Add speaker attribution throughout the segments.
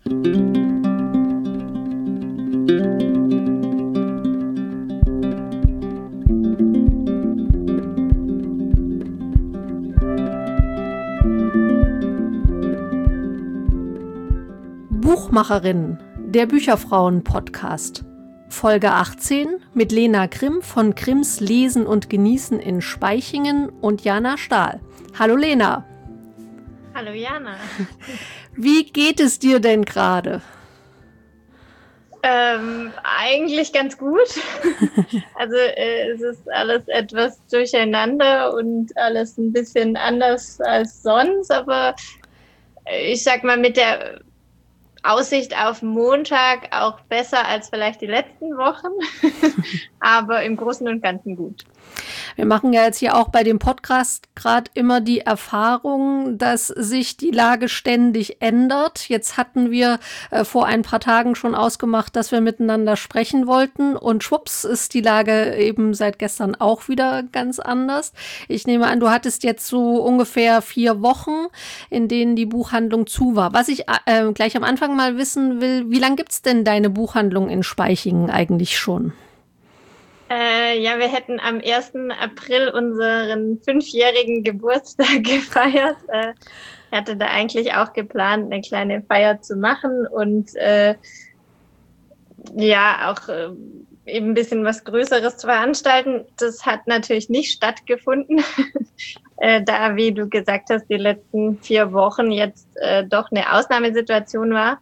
Speaker 1: Buchmacherinnen, der Bücherfrauen-Podcast. Folge 18 mit Lena Grimm von Grimms Lesen und Genießen in Spaichingen und Jana Stahl. Hallo Lena.
Speaker 2: Hallo Jana.
Speaker 1: Wie geht es dir denn gerade?
Speaker 2: Eigentlich ganz gut. Also es ist alles etwas durcheinander und alles ein bisschen anders als sonst, aber ich sag mal mit der Aussicht auf Montag auch besser als vielleicht die letzten Wochen, aber im Großen und Ganzen gut.
Speaker 1: Wir machen ja jetzt hier auch bei dem Podcast gerade immer die Erfahrung, dass sich die Lage ständig ändert. Jetzt hatten wir vor ein paar Tagen schon ausgemacht, dass wir miteinander sprechen wollten und schwupps ist die Lage eben seit gestern auch wieder ganz anders. Ich nehme an, du hattest jetzt so ungefähr 4 Wochen, in denen die Buchhandlung zu war. Was ich gleich am Anfang mal wissen will, wie lange gibt's denn deine Buchhandlung in Spaichingen eigentlich schon?
Speaker 2: Ja, wir hätten am 1. April unseren 5-jährigen Geburtstag gefeiert. Ich hatte da eigentlich auch geplant, eine kleine Feier zu machen und ja, auch eben ein bisschen was Größeres zu veranstalten. Das hat natürlich nicht stattgefunden, da, wie du gesagt hast, die letzten 4 Wochen jetzt doch eine Ausnahmesituation war.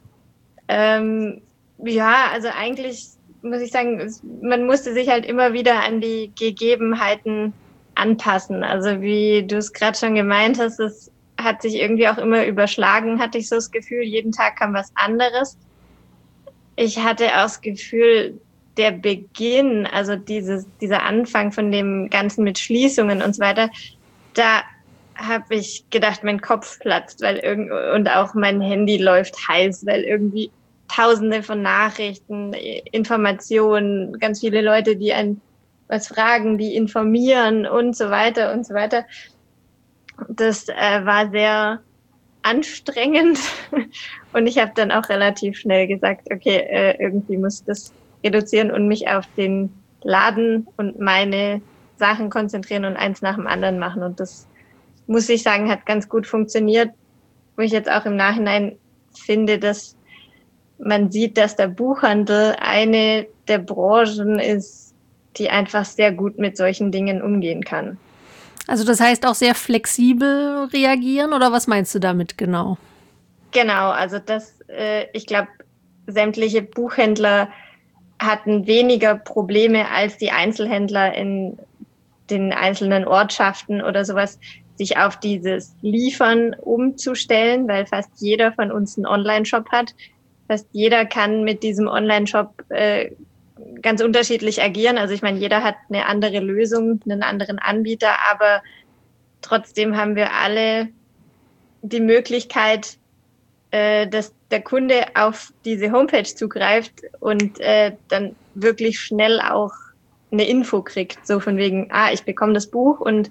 Speaker 2: Ja, also eigentlich muss ich sagen, man musste sich halt immer wieder an die Gegebenheiten anpassen. Also wie du es gerade schon gemeint hast, es hat sich irgendwie auch immer überschlagen, hatte ich so das Gefühl, jeden Tag kam was anderes. Ich hatte auch das Gefühl, der Beginn, also dieser Anfang von dem Ganzen mit Schließungen und so weiter, da habe ich gedacht, mein Kopf platzt, und auch mein Handy läuft heiß, weil irgendwie Tausende von Nachrichten, Informationen, ganz viele Leute, die einen was fragen, die informieren und so weiter und so weiter. Das war sehr anstrengend und ich habe dann auch relativ schnell gesagt, okay, irgendwie muss ich das reduzieren und mich auf den Laden und meine Sachen konzentrieren und eins nach dem anderen machen. Und das, muss ich sagen, hat ganz gut funktioniert, wo ich jetzt auch im Nachhinein finde, dass man sieht, dass der Buchhandel eine der Branchen ist, die einfach sehr gut mit solchen Dingen umgehen kann.
Speaker 1: Also das heißt auch sehr flexibel reagieren oder was meinst du damit genau?
Speaker 2: Genau, also ich glaube, sämtliche Buchhändler hatten weniger Probleme als die Einzelhändler in den einzelnen Ortschaften oder sowas, sich auf dieses Liefern umzustellen, weil fast jeder von uns einen Online-Shop hat. Fast jeder kann mit diesem Online-Shop ganz unterschiedlich agieren. Also ich meine, jeder hat eine andere Lösung, einen anderen Anbieter, aber trotzdem haben wir alle die Möglichkeit, dass der Kunde auf diese Homepage zugreift und dann wirklich schnell auch eine Info kriegt, so von wegen, ich bekomme das Buch und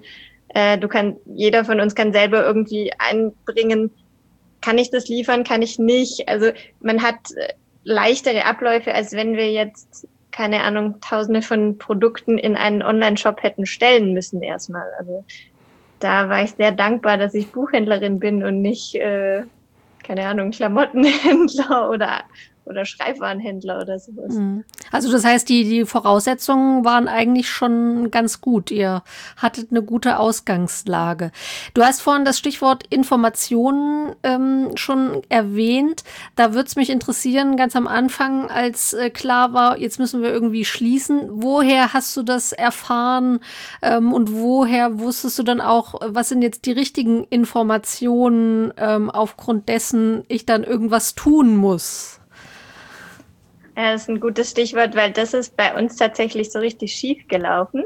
Speaker 2: jeder von uns kann selber irgendwie einbringen, kann ich das liefern, kann ich nicht. Also man hat leichtere Abläufe, als wenn wir jetzt, keine Ahnung, Tausende von Produkten in einen Online-Shop hätten stellen müssen erstmal. Also da war ich sehr dankbar, dass ich Buchhändlerin bin und nicht, keine Ahnung, Klamottenhändler oder Schreibwarenhändler oder sowas.
Speaker 1: Also das heißt, die Voraussetzungen waren eigentlich schon ganz gut. Ihr hattet eine gute Ausgangslage. Du hast vorhin das Stichwort Informationen schon erwähnt. Da würde es mich interessieren, ganz am Anfang, als klar war, jetzt müssen wir irgendwie schließen. Woher hast du das erfahren und woher wusstest du dann auch, was sind jetzt die richtigen Informationen, aufgrund dessen ich dann irgendwas tun muss?
Speaker 2: Ja, das ist ein gutes Stichwort, weil das ist bei uns tatsächlich so richtig schief gelaufen.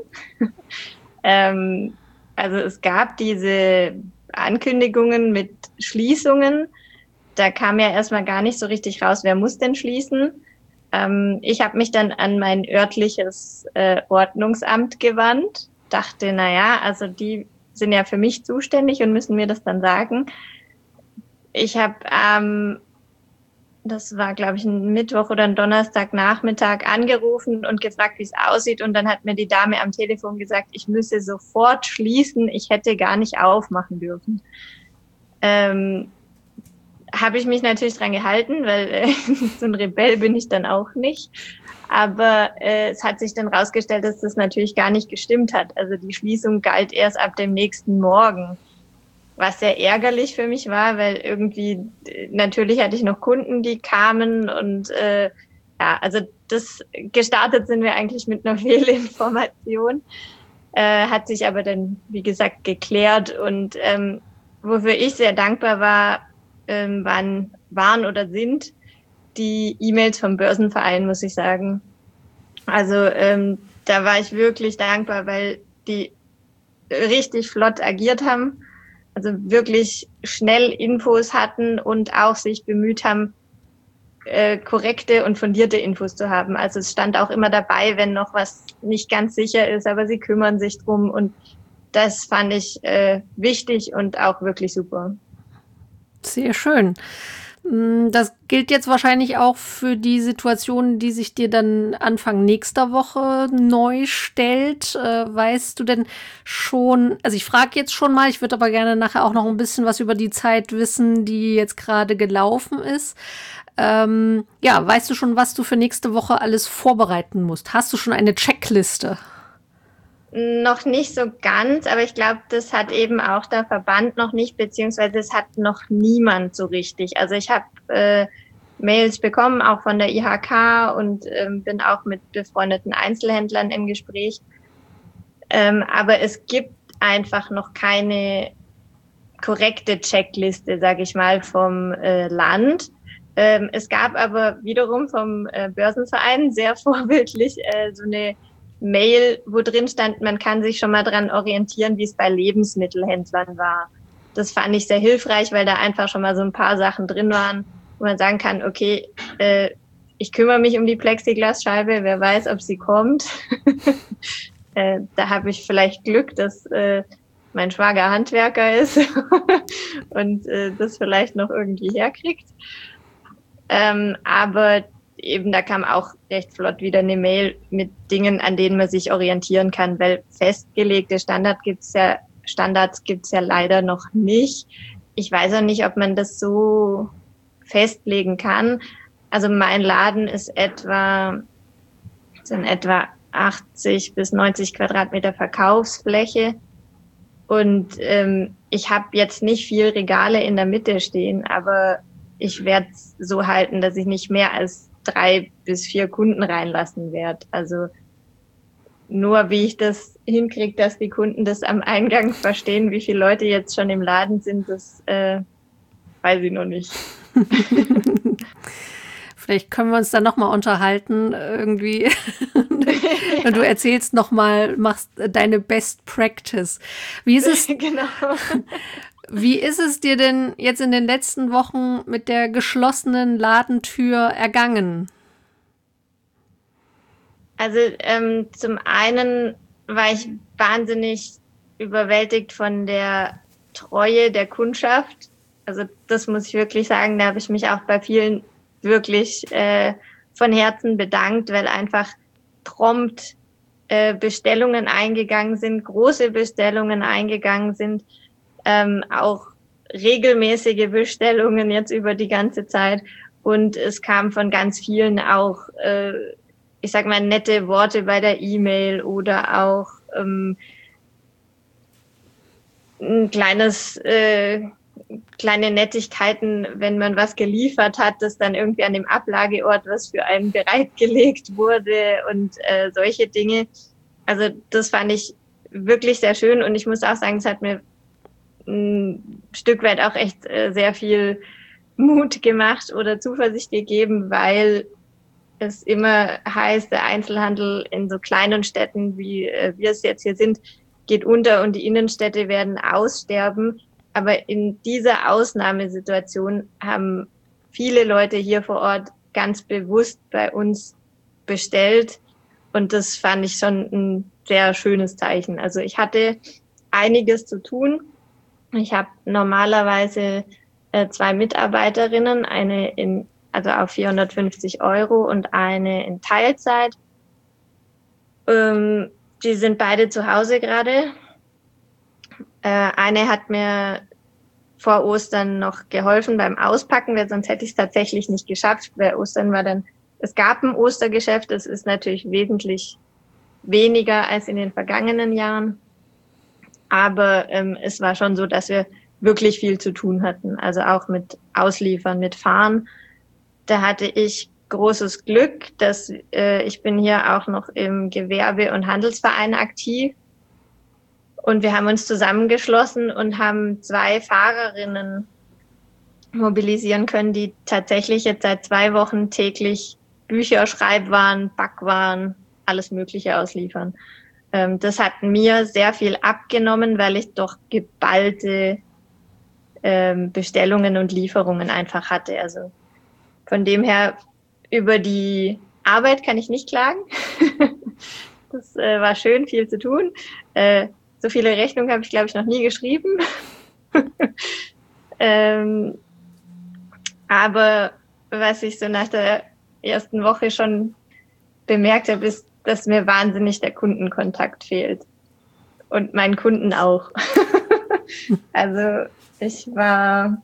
Speaker 2: Also es gab diese Ankündigungen mit Schließungen. Da kam ja erstmal gar nicht so richtig raus, wer muss denn schließen. Ich habe mich dann an mein örtliches Ordnungsamt gewandt, dachte, also die sind ja für mich zuständig und müssen mir das dann sagen. Ich habe das war, glaube ich, ein Mittwoch oder ein Donnerstagnachmittag, angerufen und gefragt, wie es aussieht. Und dann hat mir die Dame am Telefon gesagt, ich müsse sofort schließen, ich hätte gar nicht aufmachen dürfen. Habe ich mich natürlich dran gehalten, weil so ein Rebell bin ich dann auch nicht. Aber es hat sich dann rausgestellt, dass das natürlich gar nicht gestimmt hat. Also die Schließung galt erst ab dem nächsten Morgen, was sehr ärgerlich für mich war, weil irgendwie natürlich hatte ich noch Kunden, die kamen und ja, also das gestartet sind wir eigentlich mit einer Fehlinformation, hat sich aber dann, wie gesagt, geklärt und wofür ich sehr dankbar war, waren oder sind die E-Mails vom Börsenverein, muss ich sagen. Also da war ich wirklich dankbar, weil die richtig flott agiert haben, also wirklich schnell Infos hatten und auch sich bemüht haben, korrekte und fundierte Infos zu haben. Also es stand auch immer dabei, wenn noch was nicht ganz sicher ist, aber sie kümmern sich drum und das fand ich wichtig und auch wirklich super.
Speaker 1: Sehr schön. Das gilt jetzt wahrscheinlich auch für die Situation, die sich dir dann Anfang nächster Woche neu stellt. Weißt du denn schon, also ich frage jetzt schon mal, ich würde aber gerne nachher auch noch ein bisschen was über die Zeit wissen, die jetzt gerade gelaufen ist. Ja, weißt du schon, was du für nächste Woche alles vorbereiten musst? Hast du schon eine Checkliste?
Speaker 2: Noch nicht so ganz, aber ich glaube, das hat eben auch der Verband noch nicht, beziehungsweise es hat noch niemand so richtig. Also ich habe Mails bekommen, auch von der IHK und bin auch mit befreundeten Einzelhändlern im Gespräch. Aber es gibt einfach noch keine korrekte Checkliste, sage ich mal, vom Land. Es gab aber wiederum vom Börsenverein sehr vorbildlich so eine Mail, wo drin stand, man kann sich schon mal dran orientieren, wie es bei Lebensmittelhändlern war. Das fand ich sehr hilfreich, weil da einfach schon mal so ein paar Sachen drin waren, wo man sagen kann, okay, ich kümmere mich um die Plexiglasscheibe, wer weiß, ob sie kommt. Da habe ich vielleicht Glück, dass mein Schwager Handwerker ist und das vielleicht noch irgendwie herkriegt. Aber eben, da kam auch recht flott wieder eine Mail mit Dingen, an denen man sich orientieren kann, weil festgelegte Standards gibt's ja leider noch nicht. Ich weiß auch nicht, ob man das so festlegen kann. Also mein Laden sind etwa 80 bis 90 Quadratmeter Verkaufsfläche und ich habe jetzt nicht viel Regale in der Mitte stehen, aber ich werde es so halten, dass ich nicht mehr als 3 bis 4 Kunden reinlassen werde. Also nur wie ich das hinkriege, dass die Kunden das am Eingang verstehen, wie viele Leute jetzt schon im Laden sind, das weiß ich noch nicht.
Speaker 1: Vielleicht können wir uns dann noch mal unterhalten irgendwie. Und du erzählst noch mal, machst deine Best Practice. Wie ist es?
Speaker 2: Genau.
Speaker 1: Wie ist es dir denn jetzt in den letzten Wochen mit der geschlossenen Ladentür ergangen?
Speaker 2: Also zum einen war ich wahnsinnig überwältigt von der Treue der Kundschaft. Also das muss ich wirklich sagen, da habe ich mich auch bei vielen wirklich von Herzen bedankt, weil einfach prompt Bestellungen eingegangen sind, große Bestellungen eingegangen sind, auch regelmäßige Bestellungen jetzt über die ganze Zeit. Und es kam von ganz vielen auch, ich sag mal, nette Worte bei der E-Mail oder auch ein kleine Nettigkeiten, wenn man was geliefert hat, das dann irgendwie an dem Ablageort, was für einen bereitgelegt wurde und solche Dinge. Also das fand ich wirklich sehr schön und ich muss auch sagen, es hat mir ein Stück weit auch echt sehr viel Mut gemacht oder Zuversicht gegeben, weil es immer heißt, der Einzelhandel in so kleinen Städten, wie wir es jetzt hier sind, geht unter und die Innenstädte werden aussterben. Aber in dieser Ausnahmesituation haben viele Leute hier vor Ort ganz bewusst bei uns bestellt. Und das fand ich schon ein sehr schönes Zeichen. Also ich hatte einiges zu tun. Ich habe normalerweise 2 Mitarbeiterinnen, eine in also auf 450 Euro und eine in Teilzeit. Die sind beide zu Hause gerade. Eine hat mir vor Ostern noch geholfen beim Auspacken, weil sonst hätte ich es tatsächlich nicht geschafft, weil Ostern war dann, es gab ein Ostergeschäft, das ist natürlich wesentlich weniger als in den vergangenen Jahren, aber es war schon so, dass wir wirklich viel zu tun hatten, also auch mit Ausliefern, mit Fahren. Da hatte ich großes Glück, dass ich bin hier auch noch im Gewerbe- und Handelsverein aktiv. Und wir haben uns zusammengeschlossen und haben 2 Fahrerinnen mobilisieren können, die tatsächlich jetzt seit 2 Wochen täglich Bücher, Schreibwaren, Backwaren, alles Mögliche ausliefern. Das hat mir sehr viel abgenommen, weil ich doch geballte Bestellungen und Lieferungen einfach hatte. Also von dem her, über die Arbeit kann ich nicht klagen. Das war schön, viel zu tun. So viele Rechnungen habe ich, glaube ich, noch nie geschrieben. Aber was ich so nach der ersten Woche schon bemerkt habe, ist, dass mir wahnsinnig der Kundenkontakt fehlt. Und meinen Kunden auch. Also ich war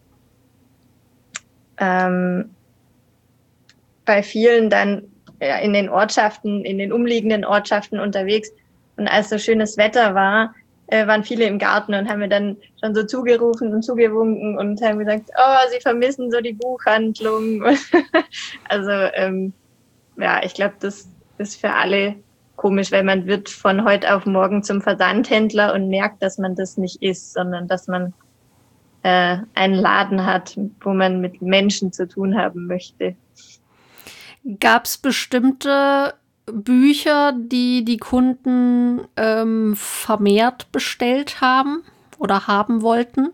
Speaker 2: bei vielen dann in den Ortschaften, in den umliegenden Ortschaften unterwegs. Und als so schönes Wetter war, waren viele im Garten und haben mir dann schon so zugerufen und zugewunken und haben gesagt, oh, sie vermissen so die Buchhandlung. Also ja, ich glaube, das ist für alle komisch, weil man wird von heute auf morgen zum Versandhändler und merkt, dass man das nicht ist, sondern dass man einen Laden hat, wo man mit Menschen zu tun haben möchte.
Speaker 1: Gab es bestimmte Bücher, die die Kunden vermehrt bestellt haben oder haben wollten?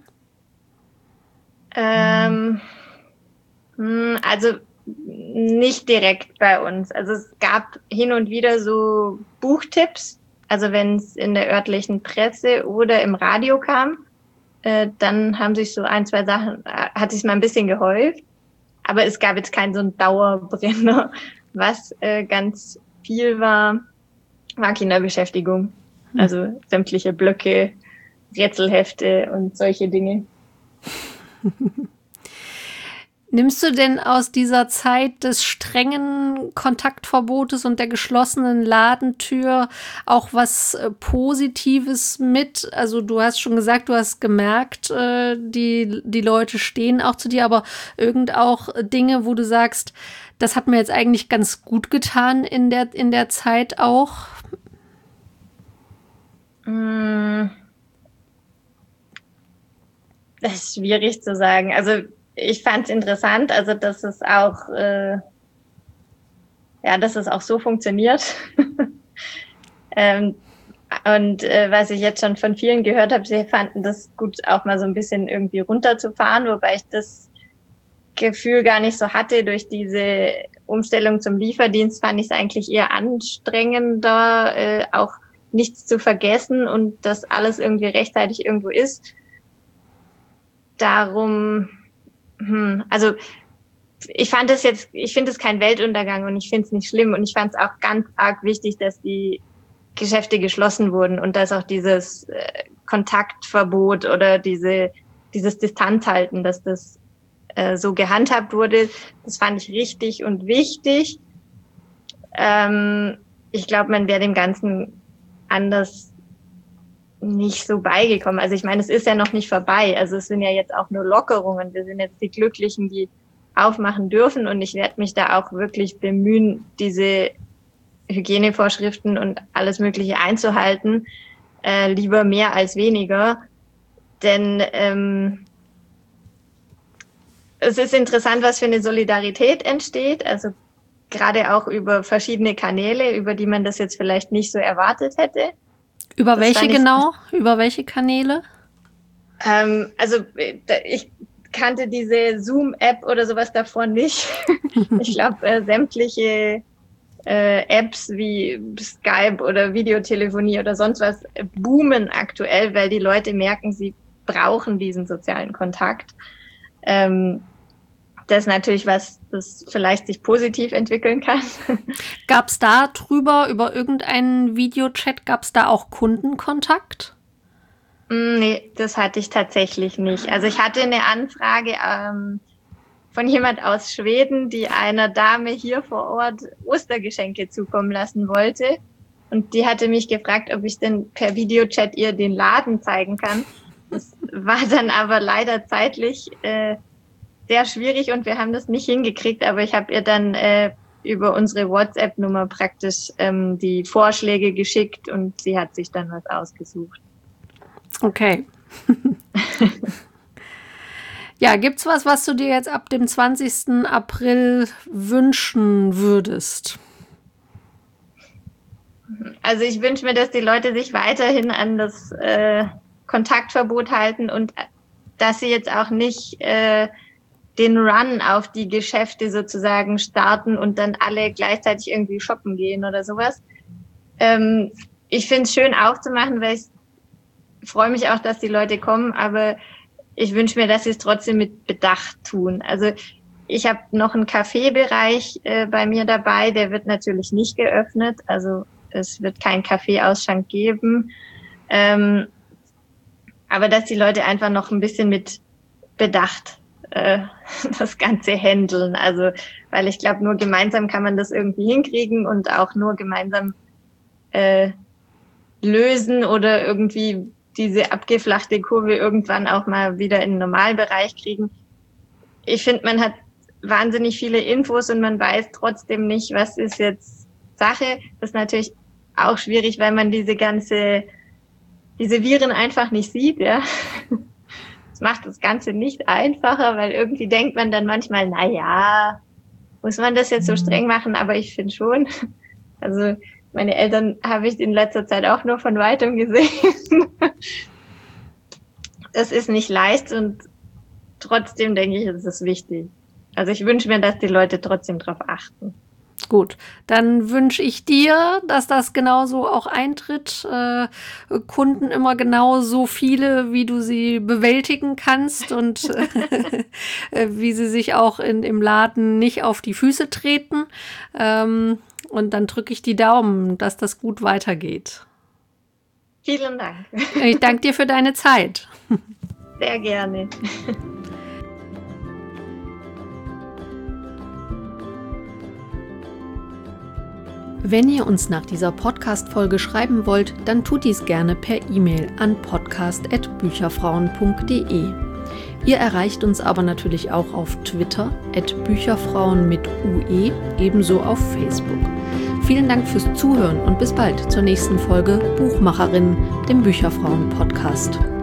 Speaker 2: Also nicht direkt bei uns. Also es gab hin und wieder so Buchtipps. Also wenn es in der örtlichen Presse oder im Radio kam, dann haben sich so 1, 2 Sachen, hat sich mal ein bisschen gehäuft. Aber es gab jetzt keinen so einen Dauerbrenner. Was ganz viel war Kinderbeschäftigung. Also sämtliche Blöcke, Rätselhefte und solche Dinge.
Speaker 1: Nimmst du denn aus dieser Zeit des strengen Kontaktverbotes und der geschlossenen Ladentür auch was Positives mit? Also du hast schon gesagt, du hast gemerkt, die Leute stehen auch zu dir, aber irgend auch Dinge, wo du sagst, das hat mir jetzt eigentlich ganz gut getan in der Zeit auch?
Speaker 2: Das ist schwierig zu sagen. Also ich fand es interessant, also dass es auch, dass es auch so funktioniert. Und was ich jetzt schon von vielen gehört habe, sie fanden das gut, auch mal so ein bisschen irgendwie runterzufahren, wobei ich das Gefühl gar nicht so hatte. Durch diese Umstellung zum Lieferdienst fand ich es eigentlich eher anstrengender, auch nichts zu vergessen und dass alles irgendwie rechtzeitig irgendwo ist. Darum, also ich finde es kein Weltuntergang und ich finde es nicht schlimm und ich fand es auch ganz arg wichtig, dass die Geschäfte geschlossen wurden und dass auch dieses Kontaktverbot oder dieses Distanzhalten, dass das so gehandhabt wurde, das fand ich richtig und wichtig. Ich glaube, man wäre dem Ganzen anders nicht so beigekommen. Also ich meine, es ist ja noch nicht vorbei. Also es sind ja jetzt auch nur Lockerungen. Wir sind jetzt die Glücklichen, die aufmachen dürfen und ich werde mich da auch wirklich bemühen, diese Hygienevorschriften und alles Mögliche einzuhalten. Lieber mehr als weniger. Denn es ist interessant, was für eine Solidarität entsteht. Also gerade auch über verschiedene Kanäle, über die man das jetzt vielleicht nicht so erwartet hätte.
Speaker 1: Über welche genau? Über welche Kanäle?
Speaker 2: Also ich kannte diese Zoom-App oder sowas davor nicht. Ich glaube, sämtliche Apps wie Skype oder Videotelefonie oder sonst was boomen aktuell, weil die Leute merken, sie brauchen diesen sozialen Kontakt. das natürlich was, das vielleicht sich positiv entwickeln kann.
Speaker 1: Gab es da drüber, über irgendeinen Videochat, gab es da auch Kundenkontakt?
Speaker 2: Nee, das hatte ich tatsächlich nicht. Also ich hatte eine Anfrage von jemand aus Schweden, die einer Dame hier vor Ort Ostergeschenke zukommen lassen wollte. Und die hatte mich gefragt, ob ich denn per Videochat ihr den Laden zeigen kann. Das war dann aber leider zeitlich sehr schwierig und wir haben das nicht hingekriegt. Aber ich habe ihr dann über unsere WhatsApp-Nummer praktisch die Vorschläge geschickt und sie hat sich dann was ausgesucht.
Speaker 1: Okay. Ja, gibt's was du dir jetzt ab dem 20. April wünschen würdest?
Speaker 2: Also ich wünsche mir, dass die Leute sich weiterhin an das Kontaktverbot halten und dass sie jetzt auch nicht den Run auf die Geschäfte sozusagen starten und dann alle gleichzeitig irgendwie shoppen gehen oder sowas. Ich finde es schön aufzumachen, weil ich freue mich auch, dass die Leute kommen, aber ich wünsche mir, dass sie es trotzdem mit Bedacht tun. Also ich habe noch einen Kaffeebereich bei mir dabei, der wird natürlich nicht geöffnet, also es wird keinen Kaffeeausschank geben, aber dass die Leute einfach noch ein bisschen mit Bedacht das Ganze handeln. Also weil ich glaube, nur gemeinsam kann man das irgendwie hinkriegen und auch nur gemeinsam lösen oder irgendwie diese abgeflachte Kurve irgendwann auch mal wieder in den Normalbereich kriegen. Ich finde, man hat wahnsinnig viele Infos und man weiß trotzdem nicht, was ist jetzt Sache. Das ist natürlich auch schwierig, weil man diese Viren einfach nicht sieht, ja. Das macht das Ganze nicht einfacher, weil irgendwie denkt man dann manchmal, na ja, muss man das jetzt so streng machen? Aber ich finde schon, also meine Eltern habe ich in letzter Zeit auch nur von Weitem gesehen. Das ist nicht leicht und trotzdem denke ich, es ist wichtig. Also ich wünsche mir, dass die Leute trotzdem drauf achten.
Speaker 1: Gut, dann wünsche ich dir, dass das genauso auch eintritt. Kunden immer genauso viele, wie du sie bewältigen kannst und wie sie sich auch im Laden nicht auf die Füße treten. Und dann drücke ich die Daumen, dass das gut weitergeht.
Speaker 2: Vielen Dank.
Speaker 1: Ich danke dir für deine Zeit.
Speaker 2: Sehr gerne.
Speaker 1: Wenn ihr uns nach dieser Podcast-Folge schreiben wollt, dann tut dies gerne per E-Mail an podcast@bücherfrauen.de. Ihr erreicht uns aber natürlich auch auf Twitter @bücherfrauen mit UE, ebenso auf Facebook. Vielen Dank fürs Zuhören und bis bald zur nächsten Folge Buchmacherinnen, dem Bücherfrauen-Podcast.